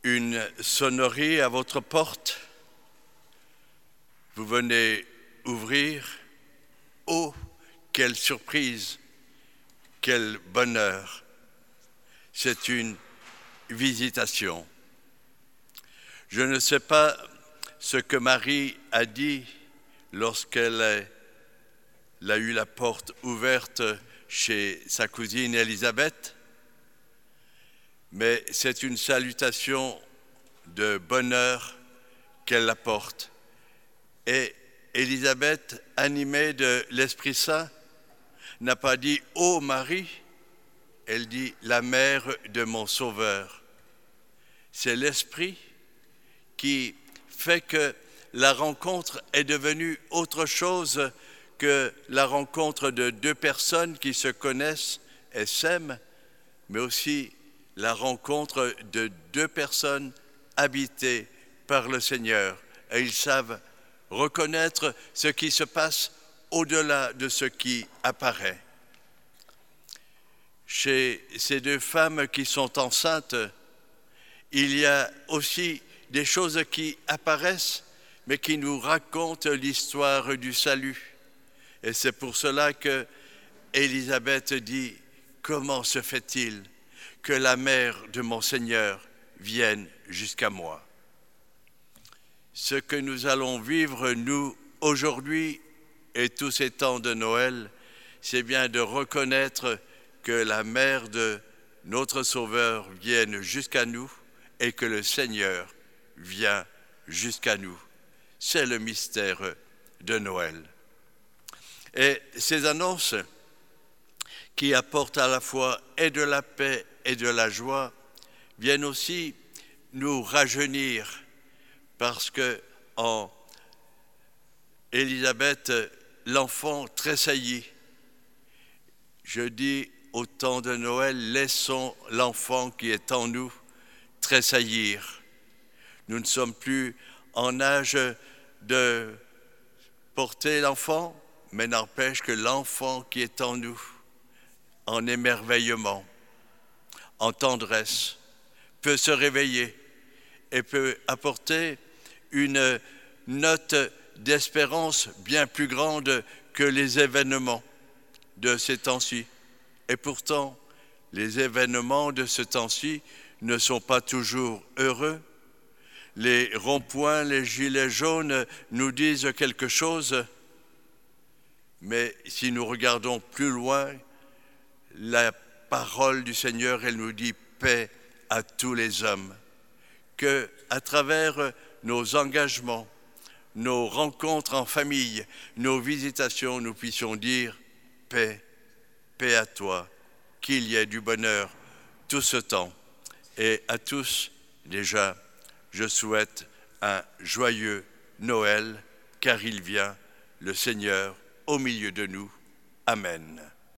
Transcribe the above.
une sonnerie à votre porte. Vous venez ouvrir. Oh, quelle surprise, quel bonheur. C'est une visitation. Je ne sais pas ce que Marie a dit lorsqu'elle a eu la porte ouverte chez sa cousine Élisabeth, mais c'est une salutation de bonheur qu'elle apporte. Et Élisabeth, animée de l'Esprit Saint, n'a pas dit « Ô Marie », elle dit « la mère de mon Sauveur ». C'est l'Esprit qui fait que la rencontre est devenue autre chose que la rencontre de deux personnes qui se connaissent et s'aiment, mais aussi la rencontre de deux personnes habitées par le Seigneur. Et ils savent reconnaître ce qui se passe au-delà de ce qui apparaît. Chez ces deux femmes qui sont enceintes, il y a aussi des choses qui apparaissent, mais qui nous racontent l'histoire du salut. Et c'est pour cela que Élisabeth dit « Comment se fait-il que la mère de mon Seigneur vienne jusqu'à moi ?» Ce que nous allons vivre, nous, aujourd'hui et tous ces temps de Noël, c'est bien de reconnaître que la mère de notre Sauveur vienne jusqu'à nous et que le Seigneur vient jusqu'à nous. C'est le mystère de Noël. Et ces annonces qui apportent à la fois et de la paix et de la joie viennent aussi nous rajeunir parce que en Élisabeth, l'enfant tressaillit. Je dis au temps de Noël, laissons l'enfant qui est en nous tressaillir. Nous ne sommes plus en âge de porter l'enfant, mais n'empêche que l'enfant qui est en nous, en émerveillement, en tendresse, peut se réveiller et peut apporter une note d'espérance bien plus grande que les événements de ces temps-ci. Et pourtant, les événements de ce temps-ci ne sont pas toujours heureux. Les ronds-points, les gilets jaunes nous disent quelque chose, mais si nous regardons plus loin, la parole du Seigneur, elle nous dit paix à tous les hommes. Que à travers nos engagements, nos rencontres en famille, nos visitations, nous puissions dire paix, paix à toi, qu'il y ait du bonheur tout ce temps. Et à tous, déjà, je souhaite un joyeux Noël, car il vient, le Seigneur, au milieu de nous. Amen.